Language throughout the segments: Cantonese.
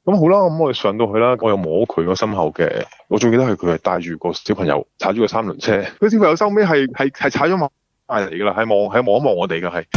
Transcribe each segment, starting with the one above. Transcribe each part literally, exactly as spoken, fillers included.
咁好啦，咁我哋上到去啦，我又摸佢個心口嘅，我仲記得係佢係帶住個小朋友踩住個三輪車，佢小朋友收尾係係係踩咗埋嚟噶啦，係望係望一望我哋噶係。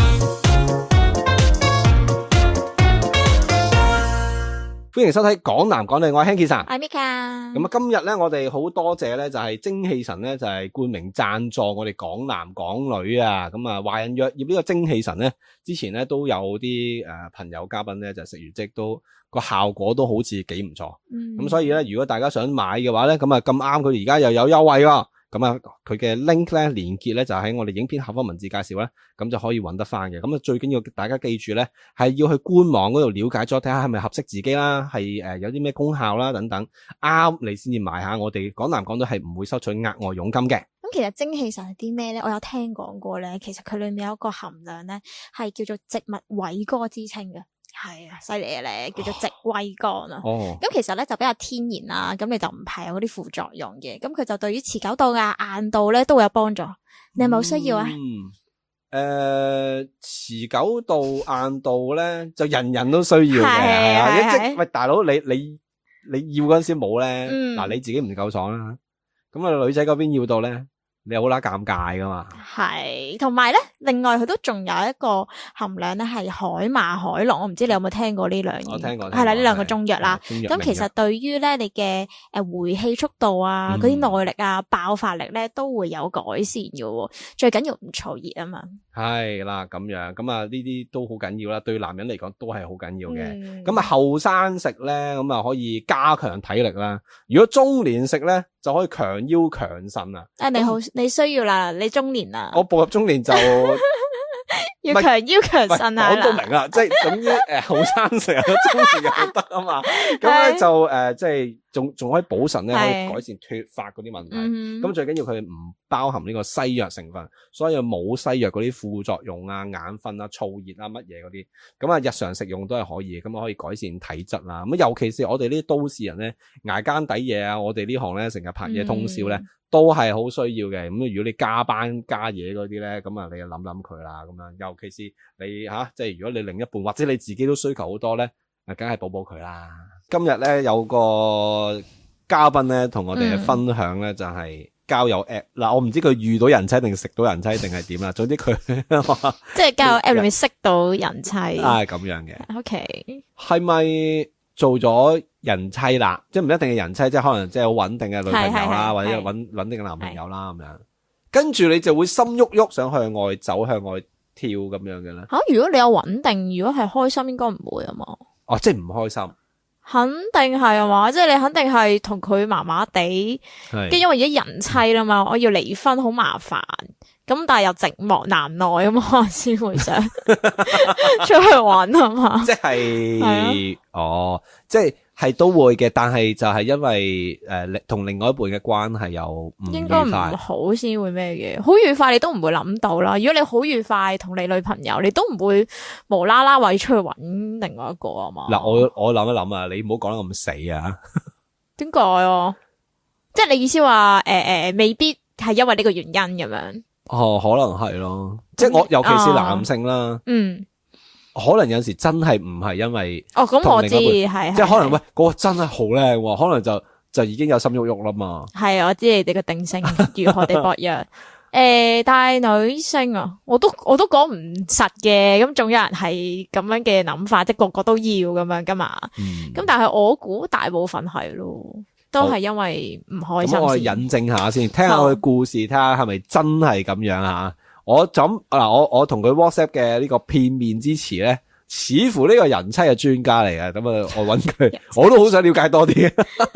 歡迎收睇港男港女，我係 Hanky 神， 我係 Mika。 咁啊，今日咧我哋好多謝咧就係精氣神咧就係冠名贊助我哋港男港女啊，咁啊華人藥業呢個精氣神咧之前咧都有啲誒朋友嘉賓咧就食完即都個效果都好似幾唔錯，咁、嗯、所以咧如果大家想買嘅話咧，咁啊咁啱佢而家又有優惠喎。咁啊，佢嘅 link 咧，連結咧就喺我哋影片下方文字介紹咧，咁就可以揾得翻嘅。咁啊，最緊要大家記住咧，係要去官網嗰度了解咗，睇下係咪合適自己啦，係誒有啲咩功效啦等等，啱你先至買下。我哋港男港女係唔會收取額外佣金嘅。 咁其實精氣神係啲咩咧？我有聽講過咧，其實佢裏面有一個含量咧，係叫做植物偉哥之稱嘅。係啊，犀利啊咧，叫做植威肝啊。哦，咁其實咧就比較天然啦，咁你就唔怕有嗰啲副作用嘅。咁佢就對於持久度啊、硬度咧都會有幫助。你有冇需要啊？ 嗯，誒、呃，持久度、硬度咧就人人都需要嘅。係啊，即喂大佬，你你你要嗰陣時冇咧，嗱、嗯、你自己唔夠爽啦。咁啊女仔嗰邊要到咧。你好啦，尷尬噶嘛？ 係，同埋咧，另外佢都仲有一個含量咧，係海馬海龍。我唔知你有冇聽過呢兩樣？ 我聽過， 係啦，呢兩個中藥啦。 咁其實對於咧你嘅誒回氣速度啊，嗰啲耐力啊、爆發力咧，都會有改善嘅。最緊要唔燥熱啊嘛。係啦，咁樣咁啊，呢啲都好緊要啦。對男人嚟講都係好緊要嘅。咁啊，後生食咧，咁啊可以加強體力啦。如果中年食咧，就可以強腰強腎啊。 誒，你好。你需要啦，你中年啦， 我步入中年就要強腰強腎啊！ 我都明啦，即係總之誒，後生食啊，中年又得啊嘛。咁咧就誒，即係仲仲可以補腎咧，可以改善脫髮嗰啲問題。咁、嗯、最緊要佢唔包含呢個西藥成分，所以冇西藥嗰啲副作用啊、眼瞓啊、燥熱啊乜嘢嗰啲。咁啊，日常食用都係可以，咁可以改善體質啦。咁尤其是我哋呢啲都市人咧，捱更抵夜啊，我哋呢行咧成日拍嘢通宵咧。嗯都係好需要嘅，咁如果你加班加嘢嗰啲咧，咁啊你就諗諗佢啦，咁樣，尤其是你吓、啊，即係如果你另一半或者你自己都需求好多咧，啊，梗係補補佢啦。今日咧有個嘉賓咧同我哋分享咧、嗯、就係交友 app 嗱，我唔知佢遇到人妻定食到人妻定係點啦，總之佢即係交友 app 裏面識到人妻， 啊咁樣嘅。 OK， 係咪做咗人妻啦，即係唔一定係人妻，即係可能即係好穩定嘅女朋友啦，或者穩穩定嘅男朋友啦咁樣。跟住你就會心喐喐想向外走，向外跳咁樣嘅咧。吓、啊， 如果你有穩定，如果係開心，應該唔會啊嘛。 哦，即係唔開心。 肯定係啊嘛，即係你肯定係同佢麻麻地，跟住因為而家人妻啦嘛，我要離婚好麻煩，咁但係又寂寞難耐啊嘛，先會想出去玩啊嘛。 即係、啊、哦，即係係都會嘅，但係就係因為誒同、呃、另外一半嘅關係又唔愉快，應該唔好先會咩嘅，好愉快你都唔會諗到啦。如果你好愉快同你女朋友，你都唔會無啦啦話要出去搵另外一個啊嘛。 嗱，我我諗一諗啊，你唔好講得咁死啊。 點解啊？即係你意思話誒誒，未必係因為呢個原因咁樣。 哦，可能係咯，即係我尤其是男性啦，哦、嗯，可能有時真係唔係因為哦，咁我知係， 即係可能喂嗰、嗰個真係好靚，可能就就已經有心喐喐啦嘛。 係，我知你哋嘅定性如何地薄弱，誒、呃，但係女性啊，我都我都講唔實嘅，咁總有人係咁樣嘅諗法，即係個個都要咁樣噶嘛。咁、嗯、但係我估大部分係咯。都係因為唔開心。咁我引證下先，聽下佢嘅故事，睇下係咪真係咁樣吓。我咁嗱，我我同佢 WhatsApp 嘅呢個片面之詞咧，似乎呢個人妻嘅專家嚟嘅。咁啊，我揾佢，我都好想了解多啲。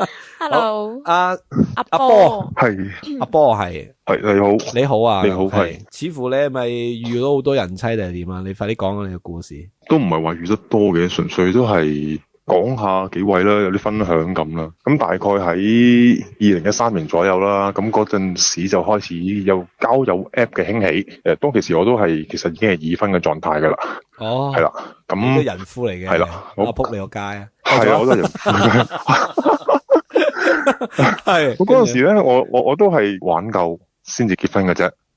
Hello， 阿阿波係阿波係係你好， 你好啊， 你好係。 似乎你係咪遇到好多人妻定係點啊？你快啲講下你嘅故事。 都唔係話遇得多嘅，純粹都係。講下幾位啦，有啲分享咁啦。咁大概喺二零一三年左右啦，咁嗰陣時就開始有交友 app 嘅興起。誒，當其時我都係其實已經係已婚嘅狀態噶啦。 哦， 係啦，咁你都人夫嚟嘅。係啦， 我仆你個街啊。 係啊，我都係人夫。係。咁嗰陣時咧，我我我都係玩夠先至結婚嘅啫。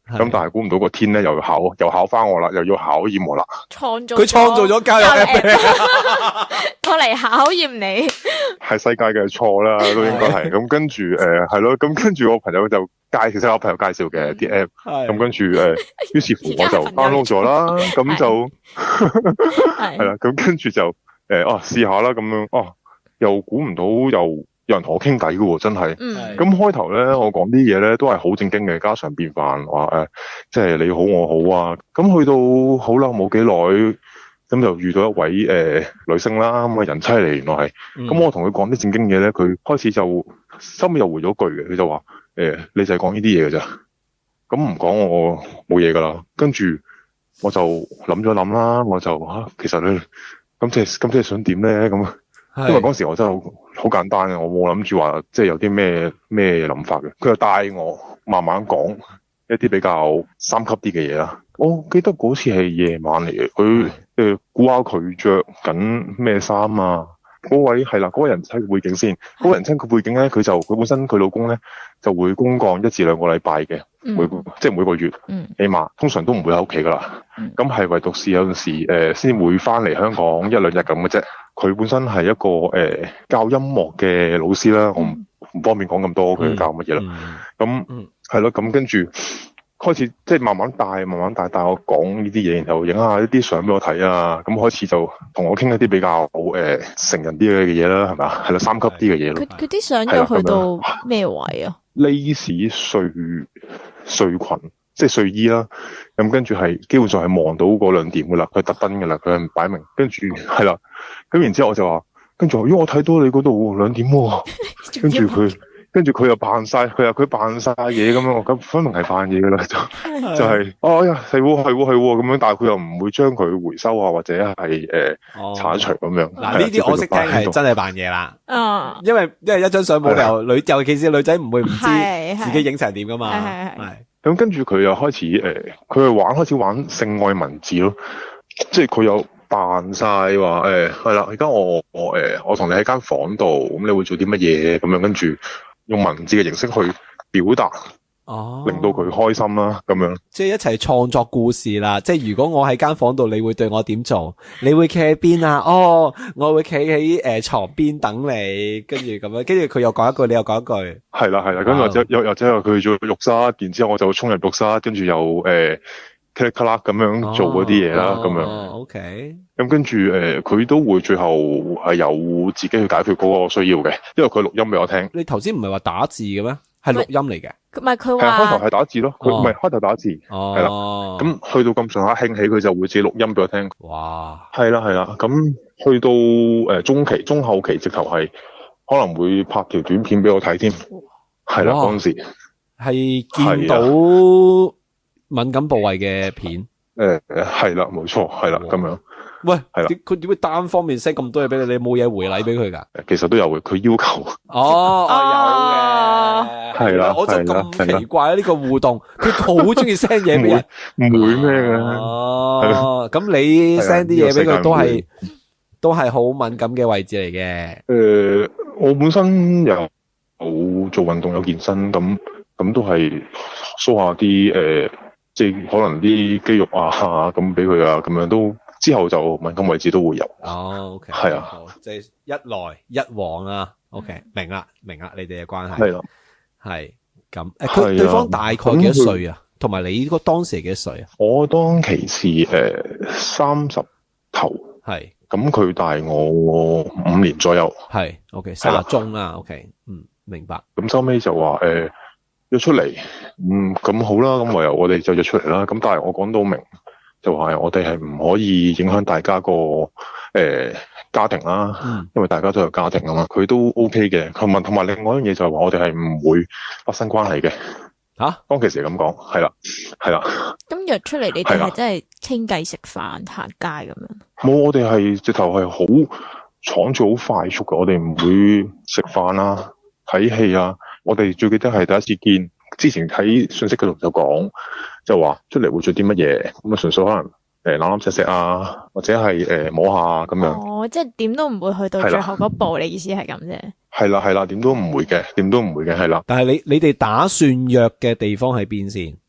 咁但係估唔到個天咧又要考又考翻我啦，又要考驗我啦。 創造佢創造咗交友 app， 我嚟考驗你。 係世界嘅錯啦，都應該係。咁跟住誒係咯，咁跟住我朋友就介紹，其實我朋友介紹嘅啲 app。咁跟住誒，於是乎我就 download 咗啦。咁就係啦。咁跟住就誒哦試下啦，咁樣哦又估唔到又。有人同我傾偈嘅喎，真係。咁、嗯、開頭咧，我講啲嘢咧都係好正經嘅家常便飯，話誒、呃，即係你好我好啊。咁去到好啦，冇幾耐，咁就遇到一位誒、呃、女性啦，咁啊人妻嚟，原來係。咁、嗯、我同佢講啲正經嘢咧，佢開始就收尾又回咗句嘅，佢就話誒、呃，你就係講呢啲嘢嘅咋。咁唔講我冇嘢噶啦。跟住我就諗咗諗啦，我就嚇、啊，其實咧，咁即係咁即係想點咧咁。因為嗰時我真係好好簡單嘅，我冇諗住話即係有啲咩咩諗法嘅。佢就帶我慢慢講一啲比較三級啲嘅嘢啦。我記得嗰次係夜晚嚟嘅，佢誒估下佢着緊咩衫啊？嗰位係啦，嗰、嗰個人妻嘅背景先。嗰、嗰個人妻嘅背景咧，佢就佢本身佢老公咧就會公幹一至兩個禮拜嘅，每、嗯、即係每個月，嗯、起碼通常都唔會喺屋企噶啦。咁係、嗯、唯獨是有陣時誒先、呃、會翻嚟香港一兩日咁嘅啫。佢本身係一個誒、呃、教音樂嘅老師啦，我唔唔方便講咁多佢教乜嘢啦。咁係咯，咁跟住開始即係慢慢帶，慢慢帶帶我講呢啲嘢，然後影下一啲相俾我睇啊。咁開始就同我傾一啲比較好誒、呃、成人啲嘅嘢啦，係咪啊？係啦，三級啲嘅嘢咯。 佢佢啲相又去到咩位啊 ？lace 睡睡裙。即係睡衣啦，咁跟住係基本上係望到嗰兩點噶啦，佢特登噶啦，佢係擺明，跟住係啦，咁然之後我就話，跟住，咦我睇到你嗰度兩點喎，跟住佢，跟住佢又扮晒，佢話佢扮晒嘢咁樣，我咁分明係扮嘢噶啦，就就係、是，哦呀係喎係喎係喎咁樣，但係佢又唔會將佢回收啊，或者係誒剷除咁樣。嗱呢啲我識聽係真係扮嘢啦，嗯，因為因為一張相冇理由女，尤其是女仔唔會唔知自己影成點噶嘛，係。咁跟住佢又開始誒，佢、呃、係玩開始玩性愛文字咯，即係佢有扮晒話誒係啦，而、呃、家我我誒、呃、我同你喺間房度，咁你會做啲乜嘢咁樣，跟住用文字嘅形式去表達。哦，令到佢開心啦，咁樣，即係一齊創作故事啦。即係如果我喺間房度，你會對我點做？你會企喺邊啊？哦，我會企喺誒床邊等你，跟住咁樣，跟住佢又講一句，你又講一句，係啦係啦，咁或者又或者佢做浴室，然之後我就衝入浴室，跟住又誒咔啦咔啦咁樣做嗰啲嘢啦，咁樣。哦，OK。咁跟住誒，佢都會最後係有自己去解決嗰個需要嘅，因為佢錄音俾我聽。你頭先唔係話打字嘅咩？係錄音嚟嘅，唔係佢話開頭係打字咯，佢唔係開頭打字，係啦，咁去到咁上下興起，佢就會自己錄音俾我聽。哇，係啦係啦，咁去到誒中期、中後期，直頭係可能會拍條短片俾我睇添，係啦嗰陣時係見到敏感部位嘅片，誒係啦，冇錯，係啦咁樣。喂，係啦，佢點會單方面 send 咁多嘢俾你？你冇嘢回禮俾佢噶？其實都有嘅，佢要求。哦，有嘅，係啦，我就咁奇怪啊！呢個互動，佢好中意 send 嘢俾人，唔會咩嘅。哦，咁你 send 啲嘢俾佢都係都係好敏感嘅位置嚟嘅。誒，我本身又好做運動，有健身，咁咁都係 show 下啲誒，即係可能啲肌肉啊咁俾佢啊，咁樣都。之後就敏感位置都會有。哦 ，OK，係啊，即係一來一往啊。OK，明啦，明啦，你哋嘅關係係啦，係咁。誒，佢對方大概幾多歲啊？同埋你嗰當時係幾多歲啊？我當其時誒三十頭，係咁佢大我五年左右，係 OK，三十中啦。OK，嗯，明白。咁收尾就話誒約出嚟，嗯，咁好啦，咁唯有我哋就約出嚟啦。咁但係我講到明。就係我哋係唔可以影響大家個誒、呃、家庭啦，嗯、因為大家都有家庭啊嘛，佢都 OK 嘅。同埋同埋另外一樣嘢就係話我哋係唔會發生關係嘅。吓、啊，當其時咁講，係啦，係啦。咁約出嚟，你哋係真係傾偈、食飯、行街咁樣？冇，我哋係直頭係好倉促、好快速嘅。我哋唔會食飯啦、睇戲啊。我哋最記得係第一次見。之前喺信息嗰度就講，就話出嚟會做啲乜嘢，咁啊純粹可能誒攬攬錫錫啊，或者係誒、呃、摸下咁樣。哦，即係點都唔會去到最後嗰步，的你意思係咁啫？係啦係啦，點都唔會嘅，點都唔會嘅，係啦。但係你你哋打算約嘅地方喺邊先？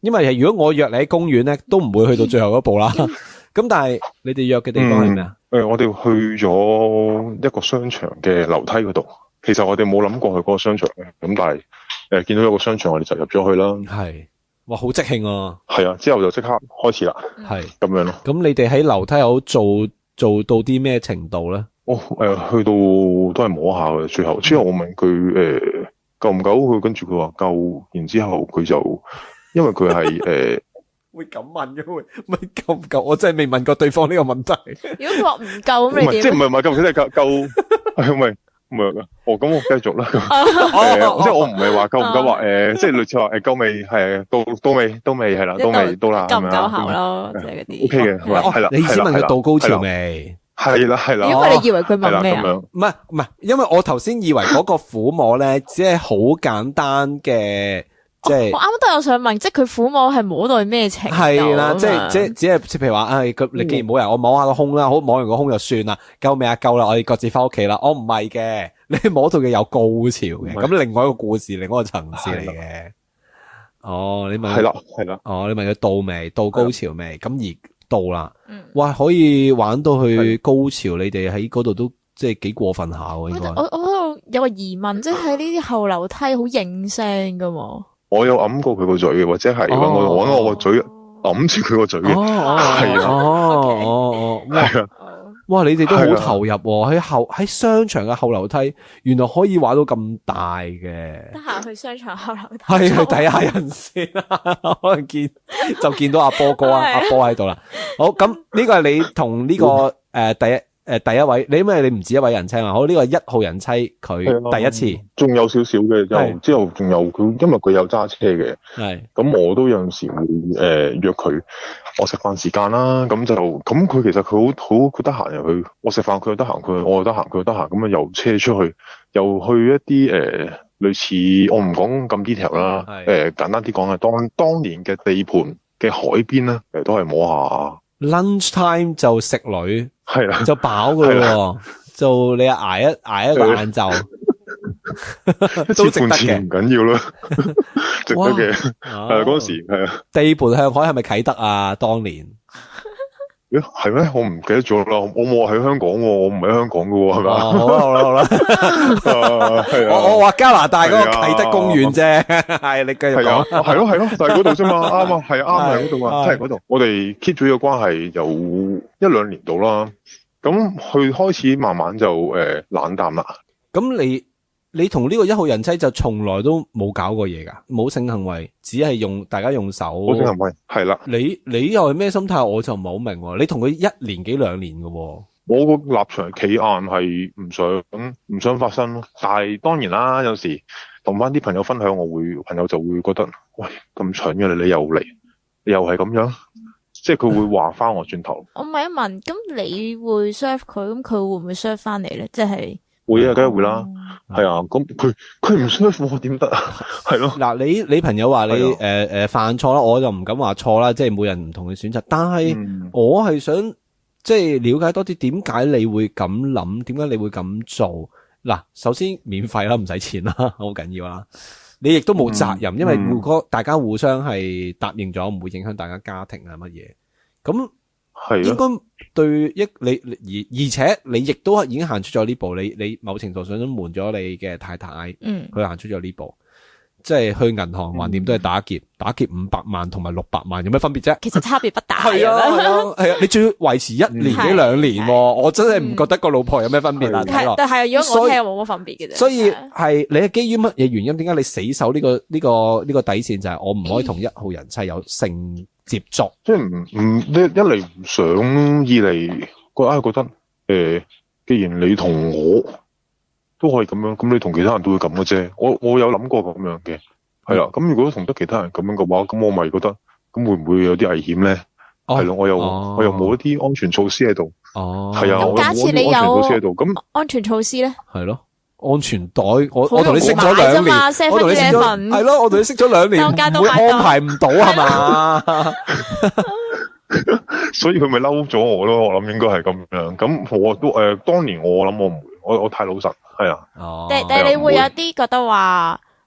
因為如果我約你喺公園咧，都唔會去到最後一步啦。咁但係你哋約嘅地方係咩啊？ 誒、嗯呃，我哋去咗一個商場嘅樓梯嗰度。其實我哋冇諗過去嗰個商場嘅，咁但係誒見到有個商場，我哋就入咗去啦。 係，哇，好即興啊！ 係啊，之後就即刻開始啦。係咁樣咯。 咁你哋喺樓梯口做做到啲咩程度咧？ 哦，誒、呃，去到都係摸下嘅，最後之後我問佢誒夠唔夠，佢跟住佢話夠，然之後佢就因為佢係誒。 會咁問嘅會，咪夠唔夠？我真係未問過對方呢個問題。 如果佢話唔夠咁，你點？ 即係唔係唔係夠，即係夠夠，係咪唔係？哦，咁我繼續啦。誒，即係我唔係話夠唔夠，話誒，即係類似話誒夠未？係到到未？都未係啦，都未到啦， 夠唔夠喉咯？即係嗰啲。 O K 嘅，係啦， 你意思問佢到高潮未？ 係啦係啦。 因為你以為佢問咩啊？ 唔係唔係，因為我頭先以為嗰個撫摸咧，只係好簡單嘅。即係我啱啱都有想問，即係佢撫摸係摸到係咩程度？ 係啦，即係即係只係譬如話，唉，佢你既然冇人，我摸下個胸啦，好摸完個胸就算啦，夠未啊？夠啦，我哋各自翻屋企啦。我唔係嘅，你摸到嘅有高潮嘅，咁另外一個故事，另外一個層次嚟嘅。哦，你問係啦係啦， 哦，你問佢到未？到高潮未？咁而到啦，哇，可以玩到去高潮，你哋喺嗰度都即係幾過分下喎，應該。 我我喺度有個疑問，即係喺呢啲後樓梯好應聲噶嘛？ 我有揞過佢個嘴嘅，或者係我我揾我個嘴揞住佢個嘴嘅，係啊， 哦哦，係啊，哇！你哋都好投入喎，喺後喺商場嘅後樓梯，原來可以玩到咁大嘅。 得閒去商場後樓梯， 係去睇下人先啦，可能見就見到阿波哥啊，阿波喺度啦。好，咁呢個係你同呢個誒第一。誒，第一位，你因為你唔止一位人妻啊，好，呢個一號人妻佢第一次， 仲有少少嘅，就之後仲有佢，因為佢有揸車嘅，係，咁我都有陣時會誒、呃、約佢，我食飯時間啦，咁就咁佢其實佢好好佢得閒又去，我食飯佢又得閒，佢我又得閒，佢又得閒，咁啊又車出去，又去一啲誒、呃、類似，我唔講咁 detail 啦，誒、呃、簡單啲講係當當年嘅地盤嘅海邊咧，誒都係摸下。 lunch time 就食女， 係啦， 就飽噶咯，就你挨一挨一個晏晝，都值得嘅， 唔緊要啦，值得嘅，係嗰時係啊。 地盤向海係咪啟德啊？當年， 咦係咩？我唔記得咗啦，我冇喺香港，我唔喺香港噶，係咪？ 好啦好啦好啦，我我話加拿大嗰個啟德公園啫，係你繼續講， 係咯係咯，就係嗰度啫嘛，啱啊，係啱係嗰度啊，即係嗰度。我哋 keep 咗呢個關係有一兩年度啦，咁佢開始慢慢就誒冷淡啦。 咁你你同呢個一號人妻就從來都冇搞過嘢噶，冇性行為，只係用大家用手。 冇性行為係啦。 你你又係咩心態？我就唔係好明。你同佢一年幾兩年噶？ 我個立場企硬係唔想唔想發生咯。但係當然啦，有時同翻啲朋友分享，我會朋友就會覺得，喂咁蠢嘅你，你又嚟，你又係咁樣，即係佢會話翻我轉頭。 我問一問，咁你會 serve 佢，咁佢會唔會 serve 翻你咧？即係。 會啊，梗係會啦，係啊，咁佢佢唔舒服，我點得啊？係咯， 嗱，你你朋友話你誒誒犯錯啦，我就唔敢話錯啦，即係每人唔同嘅選擇。但係我係想即係了解多啲，點解你會咁諗？點解你會咁做？嗱，首先免費啦，唔使錢啦，好緊要啦。你亦都冇責任，因為如果大家互相係答應咗，唔會影響大家家庭啊乜嘢。咁係應該對一你而而且你亦都已經行出咗呢步，你你某程度上都瞞咗你嘅太太，嗯，佢行出咗呢步，即係去銀行橫掂都係打劫，打劫五百萬同埋六百萬有咩分別啫？ 其實差別不大。 係啊係啊係啊，你仲要維持一年幾兩年，我真係唔覺得個老婆有咩分別啦。 係，但係如果我聽冇乜分別嘅啫。所以係你係基於乜嘢原因？點解你死守呢個呢個呢個底線？就係我唔可以同一號人妻有性接觸， 即係唔唔一一嚟唔想，二嚟覺得覺得誒，既然你同我都可以咁樣，咁你同其他人都會咁嘅啫。我我有諗過咁樣嘅，係啦。咁如果同得其他人咁樣嘅話，咁我咪覺得咁會唔會有啲危險咧？係咯，我又我又冇一啲安全措施喺度。哦，係啊， 咁假設你有安全措施喺度，咁安全措施咧？ 係咯。安全袋，我我同你識咗兩年，我同你識咗係咯，我同你識咗兩年，會安排唔到係嘛？ 所以佢咪嬲咗我咯？我諗應該係咁樣。咁我都誒、呃，當年我諗我唔會，我我太老實係啊。 哦，但但你會有啲覺得話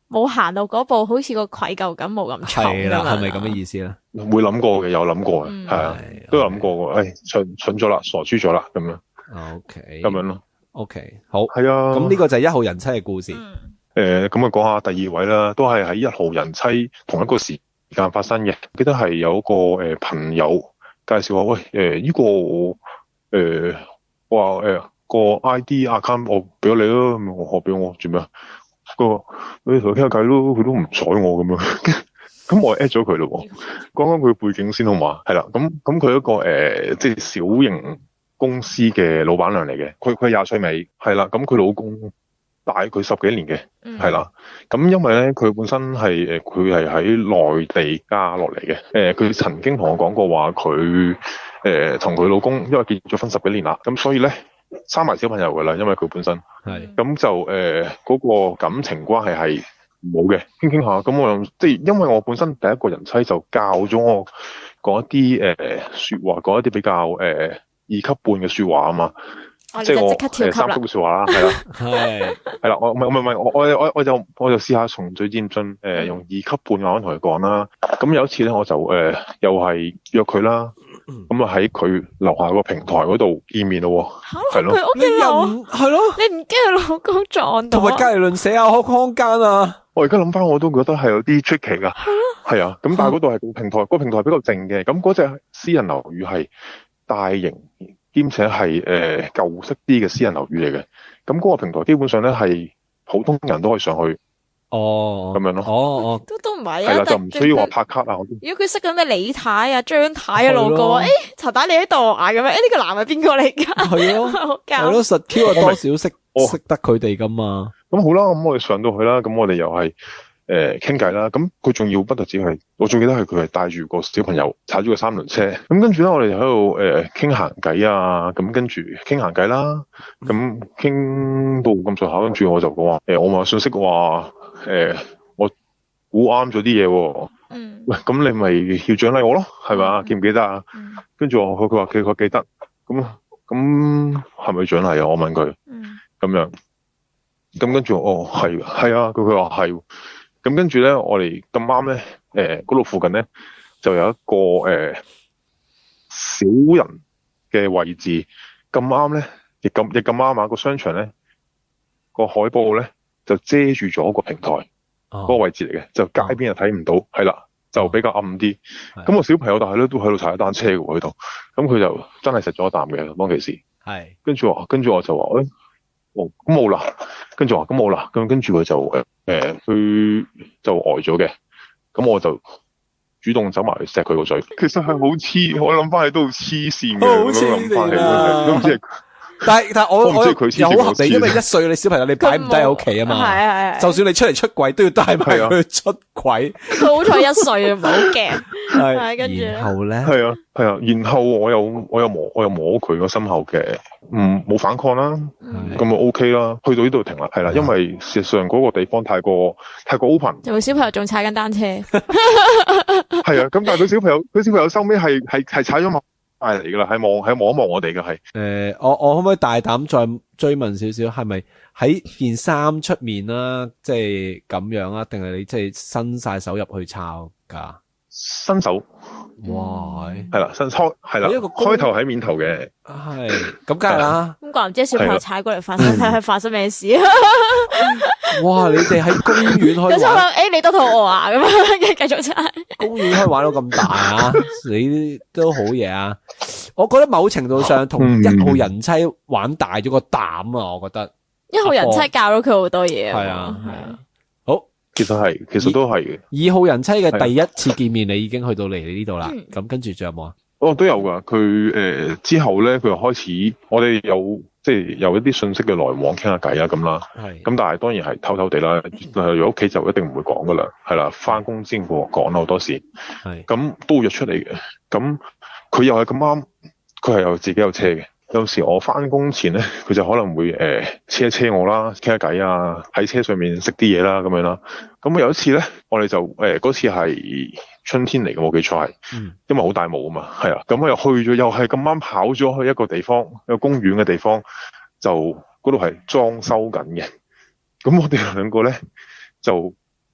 冇行到嗰步，好似個愧疚感冇咁重。 係啦，係咪咁嘅意思咧？ 會諗過嘅，有諗過嘅，係啊，都有諗過嘅。誒，蠢蠢咗啦，傻豬咗啦，咁樣。 OK， 咁樣咯。 OK，好。係啊。 咁呢個就係一號人妻嘅故事。 誒，咁啊講下第二位啦，都係喺一號人妻同一個時間發生嘅。記得係有一個誒朋友介紹話，喂，誒呢個誒話誒個 I D account 我俾咗你咯，咁我學俾我做咩啊？個你同佢傾下偈咯，佢都唔睬我咁樣。咁我 at 咗佢咯，講講佢背景先好嘛？係啦，咁咁佢一個誒、呃，即係小型公司嘅老闆娘嚟嘅，佢佢廿歲尾，係啦，咁佢老公大佢十幾年嘅，係啦，咁因為咧佢本身係誒，佢係喺內地嫁落嚟嘅，誒、呃，佢曾經同我講過話，佢誒同佢老公因為結咗婚十幾年啦，咁所以咧生埋小朋友噶啦，因為佢本身係，咁就誒嗰、呃那個感情關係係。冇嘅，傾傾下，咁我又即係因為我本身第一個人妻就教咗我講一啲誒說話，講一啲比較誒、呃、二級半嘅說話啊嘛， 哦、 即係我誒三級嘅說話啦，係啦，係係啦，我唔係唔係唔係，我我我我就我就試下從最漸進，誒、呃、用二級半嘅話同佢講啦。咁有一次咧，我就誒、呃、又係約佢啦，咁啊喺佢樓下個平台嗰度見面咯，係咯， 佢屋企樓係咯，你唔驚佢老公撞到？同埋隔籬鄰舍啊，開空間啊！ 我而家諗翻，我都覺得係有啲出奇噶，係啊，咁但係嗰度係個平台，個平台比較靜嘅，咁嗰隻私人樓宇係大型兼且係誒舊式啲嘅私人樓宇嚟嘅，咁嗰個平台基本上咧係普通人都可以上去， 哦， 咁樣咯， 哦哦， 都都唔係啊， 係啦，就唔需要話拍卡啊嗰啲。 如果佢識緊咩李太啊、張太啊路過，誒，陳太你喺度啊咁樣，誒呢個男係邊個嚟噶？係咯， 係咯，實 Q 啊多少識識得佢哋噶嘛。 咁好啦，咁我哋上到去啦，咁我哋又係誒傾偈啦。咁佢仲要不特止係，我仲記得係佢係帶住個小朋友踩住個三輪車。咁跟住咧，我哋喺度誒傾閒偈啊。咁跟住傾閒偈啦。咁傾到咁上下，跟住我就講話誒，我話信息話誒，我估啱咗啲嘢喎。嗯。喂，咁你咪要獎勵我咯，係咪？記唔記得啊？嗯。跟住我佢佢話佢佢記得。咁咁係咪獎勵啊？我問佢。嗯。咁樣。咁跟住哦係係啊，佢佢話係，咁跟住咧，我哋咁啱咧，誒嗰度附近咧就有一個誒、呃、小人嘅位置，咁啱咧，亦咁亦咁啱啊！個商場咧個海報咧就遮住咗個平台嗰、哦、個位置嚟嘅，就街邊又睇唔到，係、哦、啦，就比較暗啲。咁、哦、個小朋友但係咧都喺度踩單車嘅喎喺度，咁佢就真係食咗一啖嘅當其時。係，跟住我跟住我就話誒。哦，咁冇啦，跟住話咁冇啦，咁跟住佢就誒誒，佢、呃、就呆咗嘅，咁我就主動走埋去錫佢個嘴。其實係好黐，我諗翻起都好黐線嘅，好黐線啊！都唔知係，但係但係我我有好合理，因為一歲你小朋友你擺唔低喺屋企啊嘛，係係係，就算你出嚟出櫃都要帶埋佢出櫃。佢好彩一歲啊，唔好驚。係，跟住然後咧，係啊係啊，然後我又我又摸我又摸佢個心口嘅。嗯，冇反抗啦，咁咪 OK 啦，去到呢度停啦，係啦，因為事實上嗰個地方太過太過 open，有小朋友仲踩緊單車，係啊，咁但係佢小朋友佢小朋友收尾係係係踩咗埋嚟噶啦，係望係望一望我哋嘅係，誒，我我可唔可以大膽再追問少少，係咪喺件衫出面啦，即係咁樣啊，定係你即係伸晒手入去抄噶？伸手。哇，係啦，新開係啦，開頭喺面頭嘅，係咁梗係啦。咁怪唔知小朋友踩過嚟發生睇下發生咩事啊！哇，你哋喺公園可以玩，誒，你都肚餓啊？咁樣繼續踩。公園可以玩到咁大啊？你都好嘢啊！我覺得某程度上同一號人妻玩大咗個膽啊！我覺得一號人妻教咗佢好多嘢。係啊，係啊。其實係，其實都係嘅。二號人妻嘅第一次見面，你已經去到嚟你呢度啦。咁、嗯、跟住仲有冇啊？哦，都有噶。佢誒、呃、之後咧，佢又開始，我哋有即係有一啲信息嘅來往，傾下偈啊咁啦。係。咁但係當然係偷偷地啦。但係屋企就一定唔會講噶啦。係啦，翻工先會講啦好多時。係。咁都約出嚟嘅。咁佢又係咁啱，佢係有自己有車嘅。有時我翻工前咧，佢就可能會誒、呃、車一車我啦，傾下偈啊，喺車上面食啲嘢啦，咁樣啦。咁有一次咧，我哋就誒嗰、呃、次係春天嚟嘅，冇記錯係，嗯，因為好大霧啊嘛，係啊。咁我又去咗，又係咁啱跑咗去一個地方，一個公園嘅地方，就嗰度係裝修緊嘅。咁我哋兩個咧就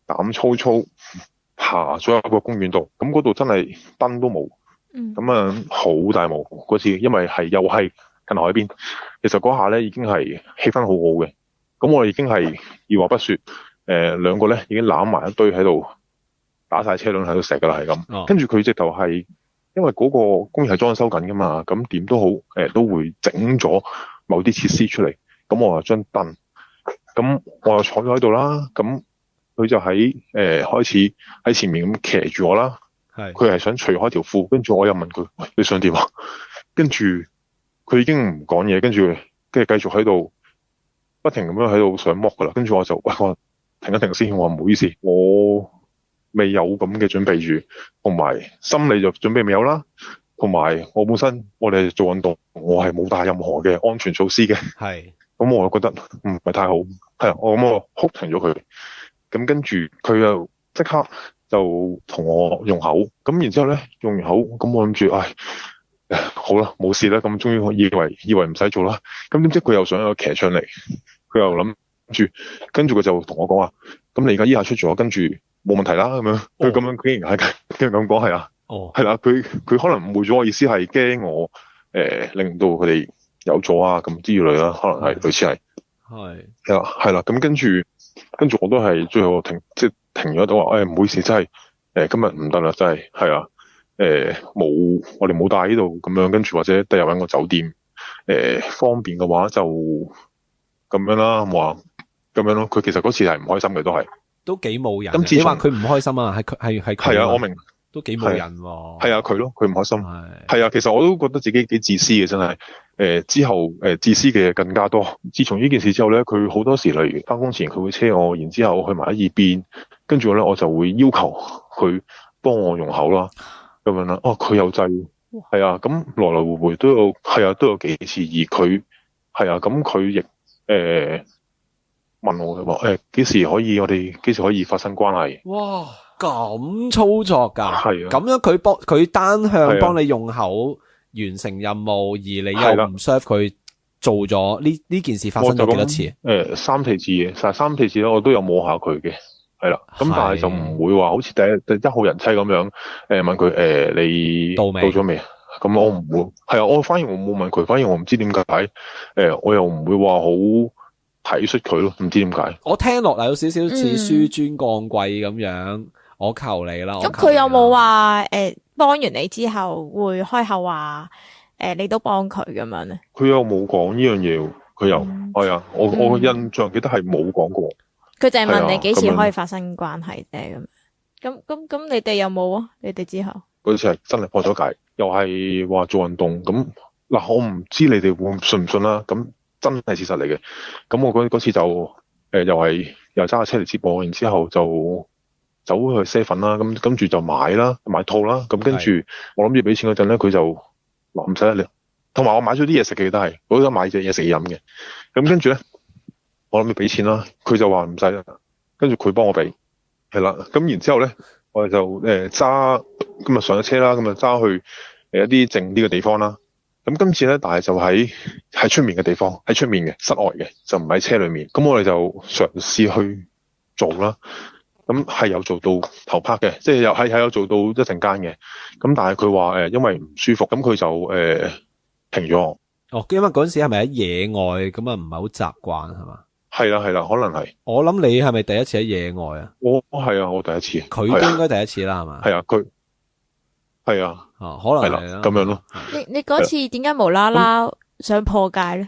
膽粗粗爬咗入個公園度，咁嗰度真係燈都冇，咁啊好大霧嗰次，因為係又係近海邊，其實嗰下咧已經係氣氛好好嘅，咁我哋已經係二話不說，誒、呃、兩個咧已經攬埋一堆喺度打晒車輪喺度錫噶啦，係咁，哦、跟住佢直頭係因為嗰個公園係裝修緊噶嘛，咁點都好誒、呃、都會整咗某啲設施出嚟，咁我話張凳，咁我又坐咗喺度啦，咁佢就喺誒、呃、開始喺前面咁騎住我啦，係佢係想除開條褲，跟住我又問佢，喂，你想點啊？跟住佢已經唔講嘢，跟住跟住繼續喺度不停咁樣喺度想剝噶啦，跟住我就喂，我停一停先，我話唔好意思，我未有咁嘅準備住，同埋心理就準備未有啦，同埋我本身我哋做運動，我係冇帶任何嘅安全措施嘅，係咁我又覺得唔係太好，係啊，我咁我哭停咗佢。咁跟住佢又即刻就同我用口，咁然之後咧用完口，咁我諗住，唉，好啦，冇事啦，咁終於我以為以為唔使做啦，咁點知佢又想有騎上嚟，佢又諗住，跟住佢就同我講話，咁你而家依下出咗，跟住冇問題啦，咁樣，佢咁樣竟然係竟然咁講，係啊，哦，係啦，佢佢可能誤會咗我意思係驚我誒、呃、令到佢哋有咗啊咁之類啦，可能係類似係，係係啦係啦，咁跟住。跟住我都係最後停，即係停咗都話，誒唔好意思，真係誒、呃、今日唔得啦，真係係啊，誒冇我哋冇帶呢度咁樣，跟住或者第日搵個酒店，誒、呃、方便嘅話就咁樣啦，話咁樣咯。佢其實嗰次係唔開心嘅，都係都幾冇人。咁你話佢唔開心啊？係佢係係係啊，我明。都幾冇人喎，係啊，佢咯，佢唔開心，係啊，其實我都覺得自己幾自私嘅，真係，誒、呃、之後誒、呃、自私嘅嘢更加多。自從呢件事之後咧，佢好多時例如翻工前佢會車我，然之後去埋一邊，跟住咧我就會要求佢幫我用口啦，咁樣啦，哦佢又制，係啊，咁來來回回都有，係啊都有幾次，而佢係啊，咁佢亦誒問我嘅話，誒幾時可以我哋幾時可以發生關係？哇！咁操作噶，係啊，咁樣佢幫佢單向幫你用口完成任務，而你又唔 serve 佢做咗呢呢件事發生咗幾多次？誒、呃，三四次嘅，但係三四次咧，我都有摸下佢嘅，係啦，咁但係就唔會話好似第一第一號人妻咁樣，誒、呃、問佢誒、呃、你到未？到咗未？咁我唔會，係啊，我反而我冇問佢，反而我唔知點解，誒、呃、我又唔會話好體恤佢咯，唔知點解。我聽落嚟有少少似紆尊降貴咁樣。我求你啦！咁佢有冇話誒幫完你之後會開口話誒、呃、你都幫佢咁樣咧？佢又冇講呢樣嘢，佢又係啊！我我印象記得係冇講過。佢就係問你幾時可以發生關係啫咁。咁咁咁，你哋有冇啊？你哋之後嗰次係真係破咗戒，又係話做運動咁嗱，我唔知你哋會信唔信啦。咁真係事實嚟嘅。咁我嗰嗰次就誒、呃、又係又揸架車嚟接我，然之後就。走去 seven 啦，咁跟住就買啦，買套啦，咁跟住我諗住俾錢嗰陣咧，佢就話唔使啦，你同埋我買咗啲嘢食嘅都係，我都買隻嘢食嘢飲嘅，咁跟住咧，我諗住俾錢啦，佢就話唔使啦，跟住佢幫我俾，係啦，咁然之後咧，我哋就誒揸今日上咗車啦，咁就揸去誒一啲靜啲嘅地方啦，咁今次咧，但係就喺喺出面嘅地方，喺出面嘅室外嘅，就唔喺車裏面，咁我哋就嘗試去做啦。咁係有做到頭拍嘅，即係又係係有做到一陣間嘅。咁但係佢話誒，因為唔舒服，咁佢就誒、呃、停咗。哦，因為嗰陣時係咪喺野外，咁啊唔係好習慣係嘛？係啦係啦，可能係。我諗你係咪第一次喺野外啊？我係啊，我第一次。佢都應該第一次啦，係嘛？係啊，佢係啊，哦，可能係啦，咁樣咯。你你嗰次點解無啦啦想破戒咧？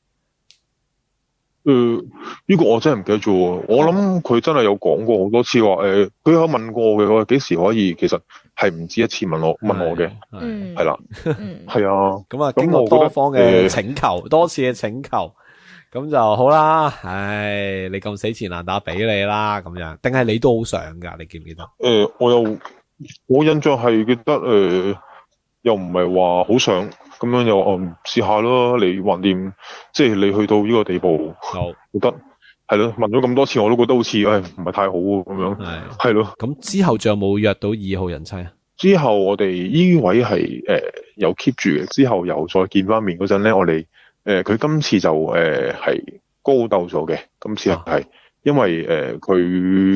誒、呃，呢、這個我真係唔記得咗。我諗佢真係有講過好多次話，誒、呃，佢有問過嘅，我幾時可以？其實係唔止一次問我問我嘅，係啦，係啊。咁啊，經過多方嘅請求，呃、多次嘅請求，咁就好啦。唉，你咁死纏爛打俾你啦，咁樣，定係你都好想噶？你記唔記得？誒、呃，我又我印象係記得，誒、呃，又唔係話好想。咁樣又哦試下咯，你橫掂，即係你去到呢個地步，好覺得係咯，問咗咁多次，我都覺得好似誒唔係太好咁樣，係係咯。咁之後仲有冇約到二號人妻啊？之後我哋呢位係誒、呃、有 keep 住嘅，之後又再見翻面嗰陣咧，我哋誒佢今次就誒係、呃、高鬥咗嘅，今次係、啊、因為誒佢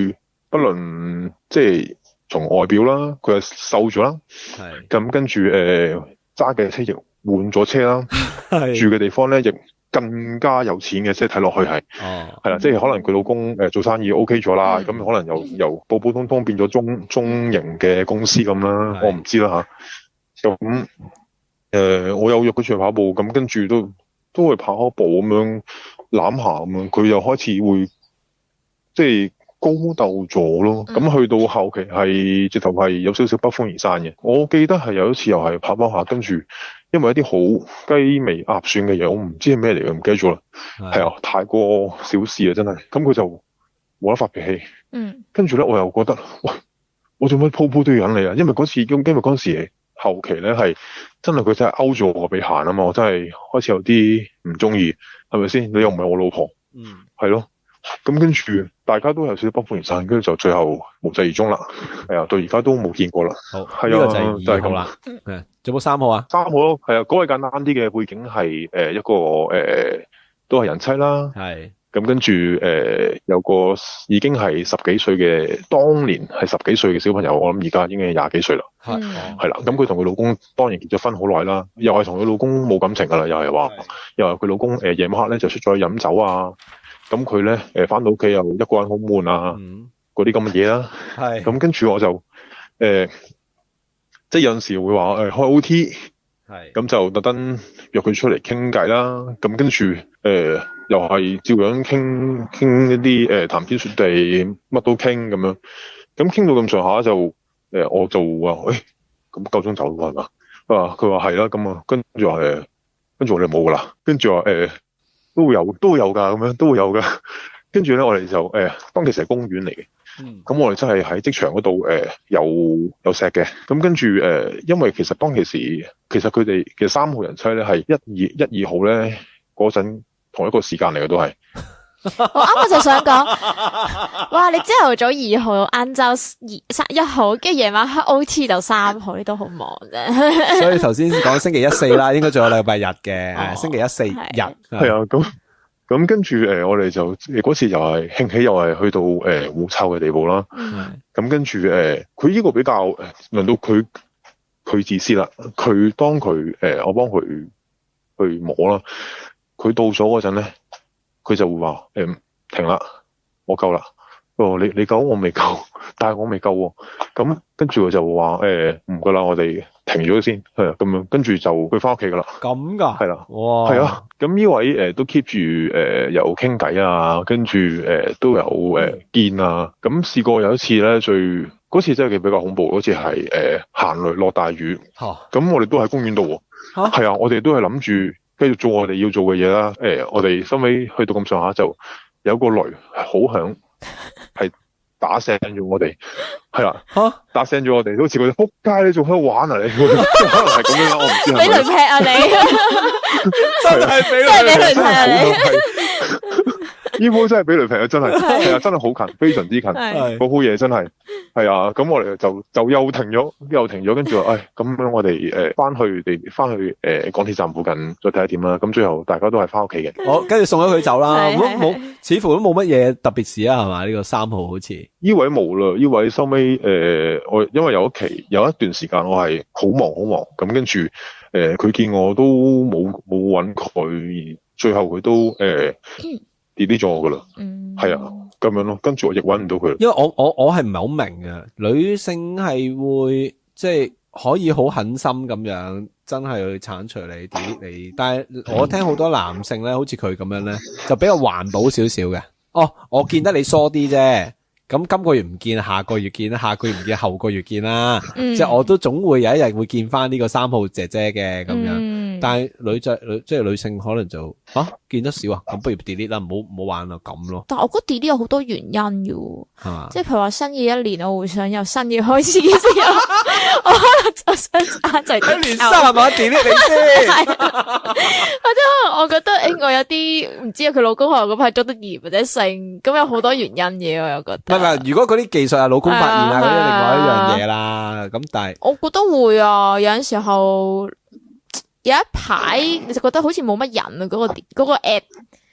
不論即係從外表啦，佢係瘦咗啦， 係咁跟住誒揸嘅車亦換咗車啦，住嘅地方咧亦更加有錢嘅，即係睇落去係， 哦， 係啦，即係可能佢老公誒做生意 OK 咗啦，咁、嗯、可能由由普普通通變咗中中型嘅公司咁啦，我唔知啦吓。咁誒、呃，我有約佢出去跑步，咁跟住都都會跑下步咁樣攬下咁樣，佢又開始會即係高竇咗咯。咁、嗯、去到後期係直頭係有少少不歡而散嘅。我記得係有一次又係跑跑下，跟住。因為一啲好雞微鴨蒜嘅嘢，我唔知係咩嚟嘅，唔記得咗啦。係啊，太過小事啊，真係。咁佢就冇得發脾氣。嗯。跟住咧，我又覺得，喂，我做乜鋪鋪都要忍你啊？因為嗰次，因為嗰陣時後期咧係真係佢真係勾咗我鼻閒啊嘛，我真係開始有啲唔中意，係咪先？你又唔係我老婆。嗯。係咯。咁跟住大家都有少少不歡而散，跟住就最後無疾而終啦。係啊，到而家都冇見過啦。 好， 係啊， 呢個就係就係咁啦。係，仲有冇三號啊？ 三號咯，係啊，嗰位簡單啲嘅背景係誒、呃、一個誒、呃、都係人妻啦。係。咁跟住誒、呃、有個已經係十幾歲嘅，當年係十幾歲嘅小朋友，我諗而家已經係廿幾歲啦。係。係啦，咁佢同佢老公當然結咗婚好耐啦，又係同佢老公冇感情噶啦，又係話，又係佢老公誒夜、呃、晚黑咧就出咗去飲酒啊。咁佢咧，誒翻到屋企又一個人好悶啊，嗰啲咁嘅嘢啦。係。咁跟住我就，誒、呃，即係有陣時會話誒、呃、開 O T。係。咁就特登約佢出嚟傾偈啦。咁跟住，誒、呃、又係照樣傾傾一啲誒談天說地，乜都傾咁樣。咁傾到咁上下就，誒、呃、我就話，誒咁夠鐘走係嘛？啊，佢話係啦，咁啊，跟住話誒，跟住我哋冇噶啦，跟住話誒。呃都會有，都會有噶，咁樣都會有噶。跟住咧，我哋就誒、呃，當其時係公園嚟嘅。嗯。咁我哋真係喺職場嗰度誒，有有錫嘅。咁跟住誒、呃，因為其實當其時，其實佢哋嘅三號人妻咧係一二一二號咧嗰陣同一個時間嚟嘅都係。 我啱啱就想講，哇！你朝頭早二號，晏晝二三一號，跟住夜晚黑 O T 就三號，你都好忙啫。 所以頭先講星期一四啦，應該仲有禮拜日嘅，哦、星期一四日係啊。 咁咁跟住誒，我哋就嗰次又係興起，又係去到誒互臭嘅地步啦。咁、嗯、跟住誒，佢、呃、呢個比較誒，輪到佢佢自私啦。佢當佢誒、呃，我幫佢去摸啦，佢到咗嗰陣咧。佢就會話誒、嗯、停啦，我夠啦。哦，你你夠，我未夠，但係我未夠喎。咁跟住佢就話誒唔噶啦，我哋停咗先，係啊咁樣。跟住就佢翻屋企噶啦。咁噶？係啦，哇，係啊。咁呢位誒、呃、都 keep 住誒有傾偈啊，跟住誒、呃、都有誒、呃、見啊。咁試過有一次咧，最嗰次真係比較恐怖。嗰次係誒行雷落大雨。嚇！咁我哋都喺公園度喎。嚇！係啊，我哋都係諗住。繼續做我哋要做嘅嘢啦。誒、欸，我哋收尾去到咁上下就有個雷好響，係打醒咗我哋，係啦，吓打醒咗我哋，好似佢哋仆街，你仲喺度玩啊你？可能係咁樣啦，我唔知係咪。俾雷劈啊你！真係俾雷劈啊你！呢鋪真係俾雷劈啊！真係係啊，真係好近，非常之近。嗰鋪嘢真係係啊。咁我哋就就又停咗，又停咗，跟住話，唉，咁樣我哋誒翻去地翻去誒、呃、港鐵站附近再睇下點啦。咁最後大家都係翻屋企嘅。好，跟住送咗佢走啦。冇冇，似乎都冇乜嘢特別事啊，係嘛？呢、這個三號好似呢位冇啦，呢位收尾誒，我因為有一期有一段時間我係好忙好忙，咁跟住誒佢見我都冇冇揾佢，最後佢都誒。呃跌啲咗我噶啦，嗯，係啊，咁樣咯，跟住我亦搵唔到佢。因為我我我係唔係好明嘅，女性係會即係可以好狠心咁樣，真係去鏟除你跌你，但係我聽好多男性咧，好似佢咁樣咧，就比較環保少少嘅。哦，我見得你疏啲啫。咁今個月唔見，下個月見，下個月唔見，後個月見啦。嗯、即係我都總會有一日會見翻呢個三號姐姐嘅咁樣。嗯、但係女仔女即係女性可能就啊見得少啊，咁不如 delete 啦，唔好唔好玩啦咁咯。但係我覺得 delete 有好多原因嘅，係嘛？即係譬如話新嘅一年，我會想有新嘅開始嘅時候，我可能就想啊就係一年三十萬 delete 你先。或者可能我覺得誒，我有啲唔知啊，佢老公可能嗰排捉得嚴或者性，咁有好多原因嘅，我又覺得。如果嗰啲技術係老公發現啊，嗰啲另外一樣嘢啦。咁但係我覺得會啊，有陣時候有一排你就覺得好似冇乜人啊，嗰、嗰個嗰、嗰個 app，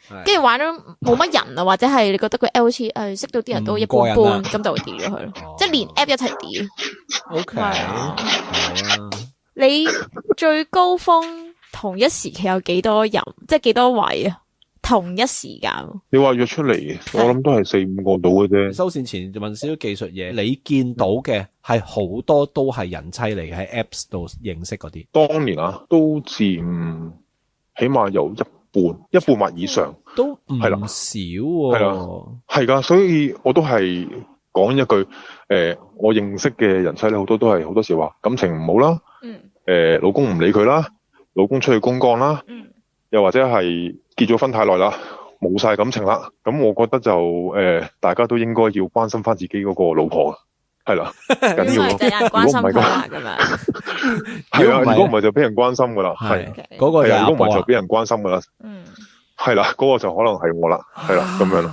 跟住玩咗冇乜人啊，或者係你覺得個 app 好似誒識到啲人都一般般，咁就會 delete 咗佢咯，即係連 app 一齊 delete。 O K，係啊。 你最高峰同一時期有幾多人？即係幾多位啊？同一時間。 你話約出嚟，我諗都係四五個到嘅啫。 收線前就問少少技術嘢，你見到嘅係好多都係人妻嚟嘅，喺 Apps 度認識嗰啲。 當年啊，都佔起碼有一半，一半或以上， 都唔少喎。 係啦，係噶，所以我都係講一句，誒、呃，我認識嘅人妻咧，好多都係好多時話感情唔好啦，嗯，誒、呃，老公唔理佢啦，老公出去公幹啦，嗯，又或者係結咗婚太耐啦，冇晒感情啦，咁我覺得就誒、呃，大家都應該要關心翻自己嗰個老婆，係啦，緊要咯。如果唔係嘅話，咁樣係啊，如果唔係就俾人關心噶啦，係嗰個係啊，如果唔係就俾人關心噶啦， 嗯， 係啦，嗰個就可能係我啦，係啦，咁樣咯。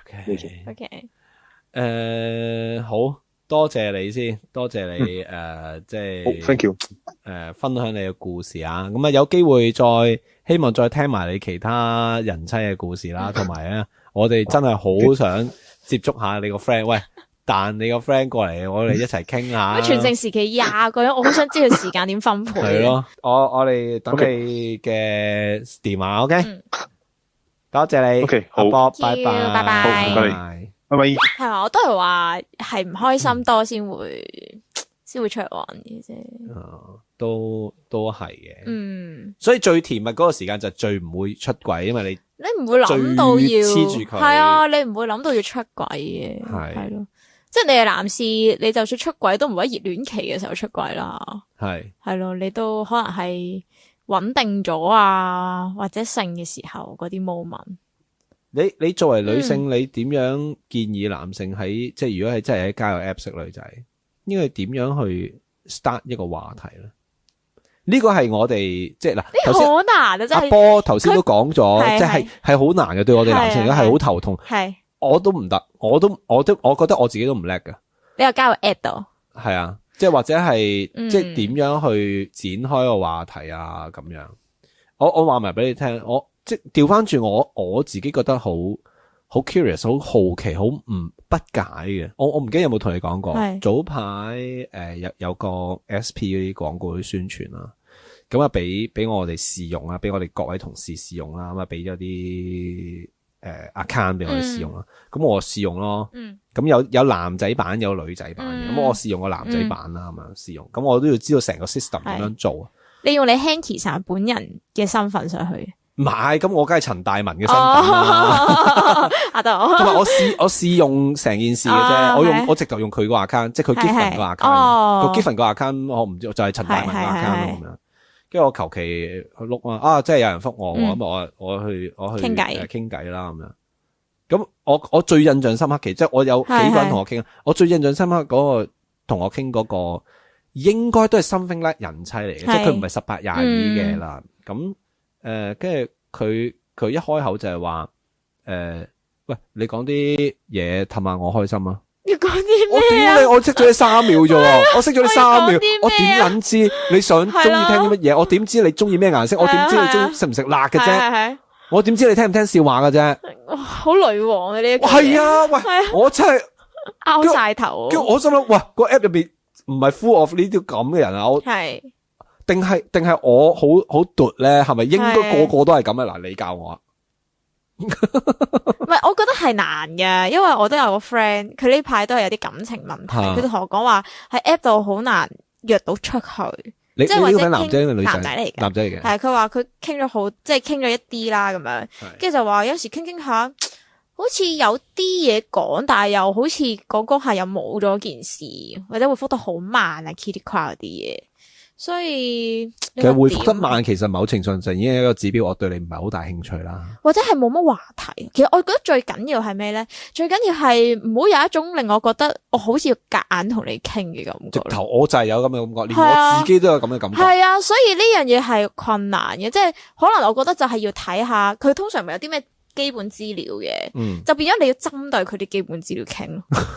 O K， 誒，好多謝你先，多謝你誒，即係 ，thank you， 誒，分享你嘅故事啊，咁啊，有機會再希望再聽埋你其他人妻嘅故事啦，同埋咧，我哋真係好想接觸下你個 friend，喂，彈你個 friend 過嚟，我哋一齊傾下。 全盛時期廿個人，我好想知道時間點分配。 係咯，我我哋等你嘅電話 ，OK，多謝你，OK，好，拜拜， 拜拜， 好，唔該你，拜拜。 係嘛，我都係話係唔開心多先會先會出嚟玩嘅啫。 哦，都都係嘅。 嗯， 所以最甜蜜嗰個時間就最唔會出軌，因為你你唔會諗到要黐住佢。 係啊，你唔會諗到要出軌嘅。 係係咯，即係你係男士，你就算出軌都唔會喺熱戀期嘅時候出軌啦。 係係咯，你都可能係穩定咗啊，或者性嘅時候嗰啲 moment。 你你作為女性，嗯、你點樣建議男性喺即係如果係真係喺交友 app 識女仔，應該點樣去 start 一個話題咧？呢個係我哋即係嗱，頭先好難啊！真係阿波頭先都講咗，即係係好難嘅，對我哋男性嚟講係好頭痛。 係我都唔得，我都我都我覺得我自己都唔叻噶。 你又交友 app 度？ 係啊，即係或者係、 嗯、 即係點樣去展開個話題啊？咁樣，我我話埋俾你聽，我。即係調翻轉我我自己覺得好好 curious 好好奇好唔不解嘅，我我唔記得有冇同你講過，早排誒、呃、有有個 S P 嗰啲廣告啲宣傳啦，咁啊俾俾我哋試用啦，俾我哋各位同事試用啦，咁啊俾咗啲誒 account 俾我哋試用啦，咁、嗯、我試用咯，咁、嗯、有有男仔版有女仔版嘅，咁、嗯、我試用個男仔版啦，咁樣試用，咁我都要知道成個 system 點樣做啊？你用你 Hanky san本人嘅身份上去？唔係，咁我梗係陳大文嘅身份啦。阿道，同埋我試我試用成件事嘅啫，我用我直頭用佢個 account，即係佢 Giffen 個 account，個 Giffen 個 account 我唔知，就係陳大文個 account 咁樣。跟住我求其去碌啊，啊，即係有人覆我，咁我我去我去傾偈傾偈啦咁樣。咁我我最印象深刻，其實即係我有幾個人同我傾，我最印象深刻嗰個同我傾嗰個，應該都係 something like 人妻嚟嘅，即係佢唔係十八廿二嘅啦，咁。誒，跟住佢佢一開口就係話，誒、呃，喂，你講啲嘢氹下我開心啊！你講啲咩啊？我點你？我識咗你三秒啫喎，我識咗你三秒，我點捻知你想中意聽啲乜嘢？我點知你中意咩顏色？我點知你中意食唔食辣嘅啫？我點知你聽唔聽笑話嘅啫？好女王啊！呢一個係啊，喂，我真係拗晒頭。跟住我心諗，喂，個 app 入邊唔係 full of 呢啲咁嘅人啊，我係。定係定係我好好奪咧，係咪應該個個都係咁啊？嗱，你教我啊。唔係，我覺得係難嘅，因為我都有個 friend，佢呢排都係有啲感情問題，佢都同我講話喺 app 度好難約到出去。你即係或者男仔定女仔？男仔嚟嘅，男仔嚟嘅。係佢話佢傾咗好，即係傾咗一啲啦，咁樣，跟住就話有時傾傾下，好似有啲嘢講，但係又好似講講下又冇咗件事，或者會覆得好慢啊 ，kitty cry 嗰啲嘢。所以其實回覆得慢，其實某程度上已經係一個指標，我對你唔係好大興趣啦。或者係冇乜話題。其實我覺得最緊要係咩咧？最緊要係唔好有一種令我覺得我好似要夾硬同你傾嘅感覺。直頭我就係有咁嘅感覺，連我自己都有咁嘅感覺。係啊，所以呢樣嘢係困難嘅，即係可能我覺得就係要睇下佢通常咪有啲咩基本資料嘅，嗯，就變咗你要針對佢啲基本資料傾咯。就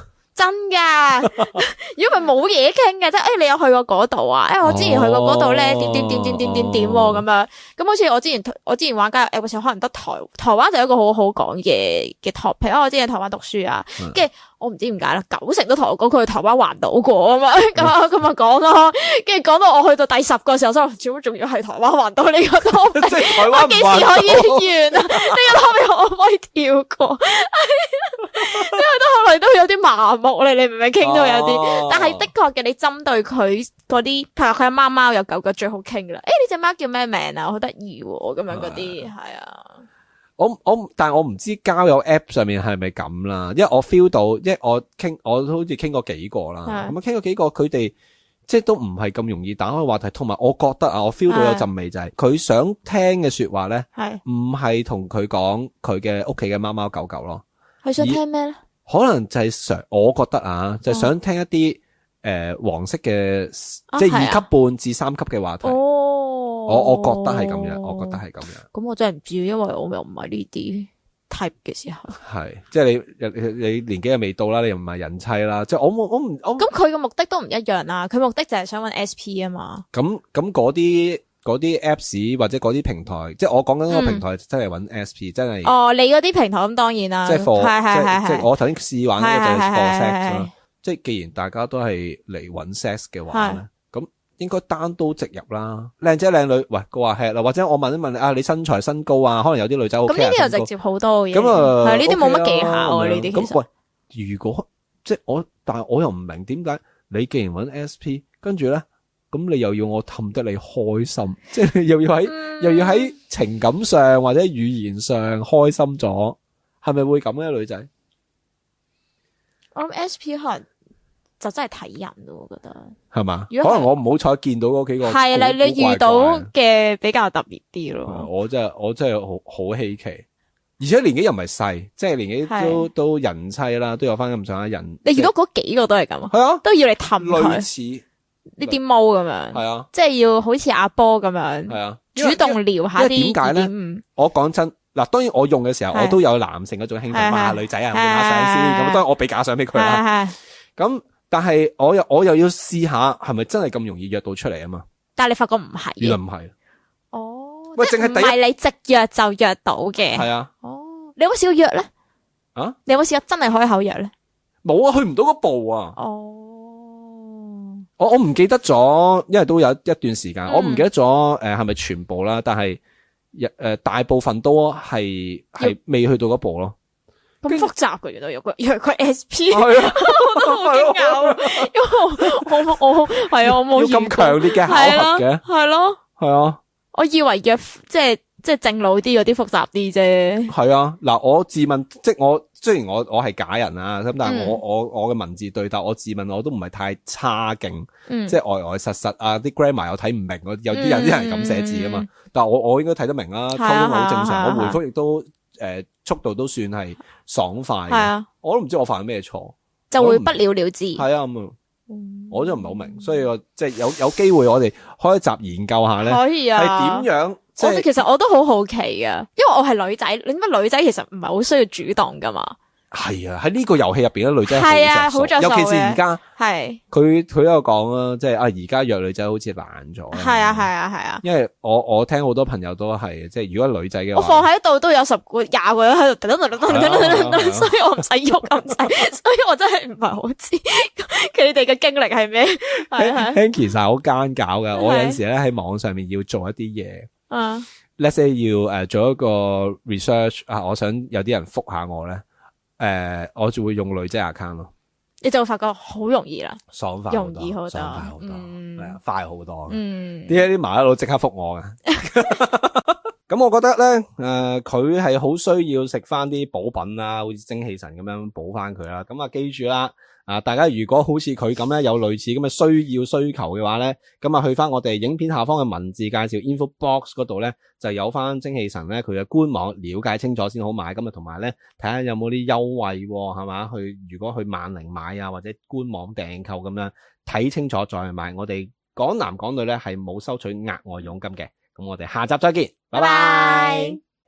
真噶。如果佢冇嘢傾嘅，即係誒你有去過嗰度啊？誒我之前去過嗰度咧，點點點點點點點咁樣。咁好似我之前我之前玩交友 app 嘅時候，可能得台台灣就有一個好好講嘅嘅 topic。因為我之前喺台灣讀書啊，跟住我唔知點解啦，九成都同我講佢去台灣環島過啊嘛。咁啊咁咪講咯，跟住講到我去到第十個時候，真係點解仲要係台灣環島呢個 topic？ 即係台灣唔環島， 幾時可以完啊？呢個 topic 可唔可以跳過？因為都後來都有啲麻木咧，你明唔明？傾到有啲，哦、但係的確嘅，你針對佢嗰啲，譬如佢有貓貓有狗狗最好傾噶啦。誒、欸，呢隻貓叫咩名啊？好得意喎，咁樣嗰啲係啊。 我我但係我唔知交友 app 上面係咪咁啦，因為我 feel 到，因為我傾我都好似傾過幾個啦，咁啊傾過幾個，佢哋即係都唔係咁容易打開話題，同埋我覺得啊，我 feel 到有陣味就係佢想聽嘅說話咧，係唔係同佢講佢嘅屋企嘅貓貓狗狗咯？佢想聽咩咧？可能就係想，我覺得啊，就係想聽一啲誒、呃、黃色嘅，哦、即係二級半至三級嘅話題。哦，我我覺得係咁樣，我覺得係咁樣。咁我真係唔知，因為我又唔係呢啲 type 嘅時候。係，即係你你你年紀又未到啦，你又唔係人妻啦，即係我我我唔我。咁佢嘅目的都唔一樣啦，佢目的就係想搵 S P 啊嘛。咁咁嗰啲。嗰啲 Apps 或者嗰啲平台，即係我講緊嗰個平台，真係揾 S P，、嗯、真係。哦，你嗰啲平台咁當然啦，即係 for，係係係，即係我頭先試玩嗰個就係 for sex 咯。即係既然大家都係嚟揾 sex 嘅話咧，咁應該單刀直入啦。靚仔靚女，喂，佢話係啦，或者我問一問你啊，你身材身高啊，可能有啲女仔 OK 啊。咁呢啲就直接好多嘅。咁啊，係呢啲冇乜技巧啊，呢啲其實。咁喂，如果即係我，但係我又唔明點解你既然揾 S P， 跟住咧。咁你又要我氹得你開心，即係又要喺、嗯、又要喺情感上或者語言上開心咗，係咪會咁咧，女仔？我諗 S P 可能就真係睇人咯，我覺得係嘛？可能我唔好彩見到嗰幾個係啦，你遇到嘅比較特別啲咯。我真係我真係好好稀奇，而且年紀又唔係細，即係年紀都都人妻啦，都有翻咁上下人。你遇到嗰幾個都係咁啊？係啊，都要你氹佢。類似。呢啲貓咁樣，係啊，即係要好似阿波咁樣，係啊，主動聊下啲。點解咧？我講真，嗱，當然我用嘅時候，我都有男性嗰種興奮，嘛，女仔啊，換下相先，咁當然我俾假相俾佢啦。咁，但係我又我又要試下，係咪真係咁容易約到出嚟啊嘛？但係你發覺唔係，原來唔係。哦，喂，淨係唔係你直約就約到嘅？係啊。哦，你有冇試過約咧？啊？你有冇試過真係開口約咧？冇啊，去唔到嗰步啊。哦。我我唔記得咗，因為都有一段時間，嗯、我唔記得咗誒係咪全部啦，但係誒、呃、大部分都係係未去到嗰步咯。咁複雜嘅原來有個約佢 S P，係啊，我都好驚訝，因為我我我係啊，我冇咁強烈嘅考核嘅，係咯，係啊，我以為約即係即係正路啲嗰啲複雜啲啫。係啊，嗱，我自問即係我。雖然我我係假人啊，咁但係我、嗯、我我嘅文字對答，我自問我都唔係太差勁，嗯、即係呆呆實實啊，啲 grammar 又睇唔明，有啲有啲人咁寫字啊嘛，嗯、但係我我應該睇得明啦，溝通好正常，啊、我回覆亦都誒、呃、速度都算係爽快嘅，啊、我都唔知我犯咗咩錯，就會不了了之。係啊，咁、嗯、我都唔係好明，所以我即係有有機會我哋開一集研究下咧，可以啊，係點樣？我其實我都好好奇噶，因為我係女仔，你知唔知女仔其實唔係好需要主動噶嘛？係啊，喺呢個遊戲入邊咧，女仔係啊，好着數，尤其是而家係佢佢都有講啦，即係啊，而家約女仔好似難咗。係啊，係啊，係啊。因為我我聽好多朋友都係，即係如果女仔嘅話，我放喺度都有十個廿個人喺度，等等等等等等等，所以我唔使喐咁滯，所以我真係唔係好知佢哋嘅經歷係咩。Hanky 其實好奸狡噶，我有陣時咧喺網上面要做一啲嘢。嗯、uh,，let's say 要誒、uh, 做一個 research 啊，我想有啲人覆下我咧，誒、uh, 我就會用女仔 account 咯，你就會發覺好容易啦，爽快好多，容易好多，爽快好多，係啊、嗯，快好多，嗯，點解啲麻甩佬即刻覆我嘅？咁我覺得咧，誒佢係好需要食翻啲補品啦，好似精氣神咁樣補翻佢啦。咁啊，記住啦。啊！大家如果好似佢咁咧，有類似咁嘅需要需求嘅話咧，咁啊去翻我哋影片下方嘅文字介紹 info box 嗰度咧，就有翻精氣神咧佢嘅官網，了解清楚先好買。咁啊同埋咧睇下有冇啲優惠係嘛？去如果去萬寧買啊或者官網訂購咁樣睇清楚再去買。我哋港男港女咧係冇收取額外佣金嘅。咁我哋下集再見，拜拜。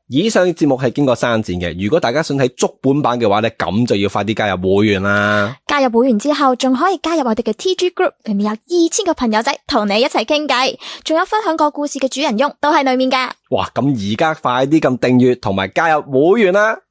以上節目係經過刪剪嘅，如果大家想睇足本版嘅話咧，咁就要快啲加入會員啦。 加入會員之後，仲可以加入我哋嘅 T G Group， 裏面有二千個朋友仔同你一齊傾偈，仲有分享過故事嘅主人翁都喺裏面噶。 哇，咁而家快啲撳訂閱同埋加入會員啦！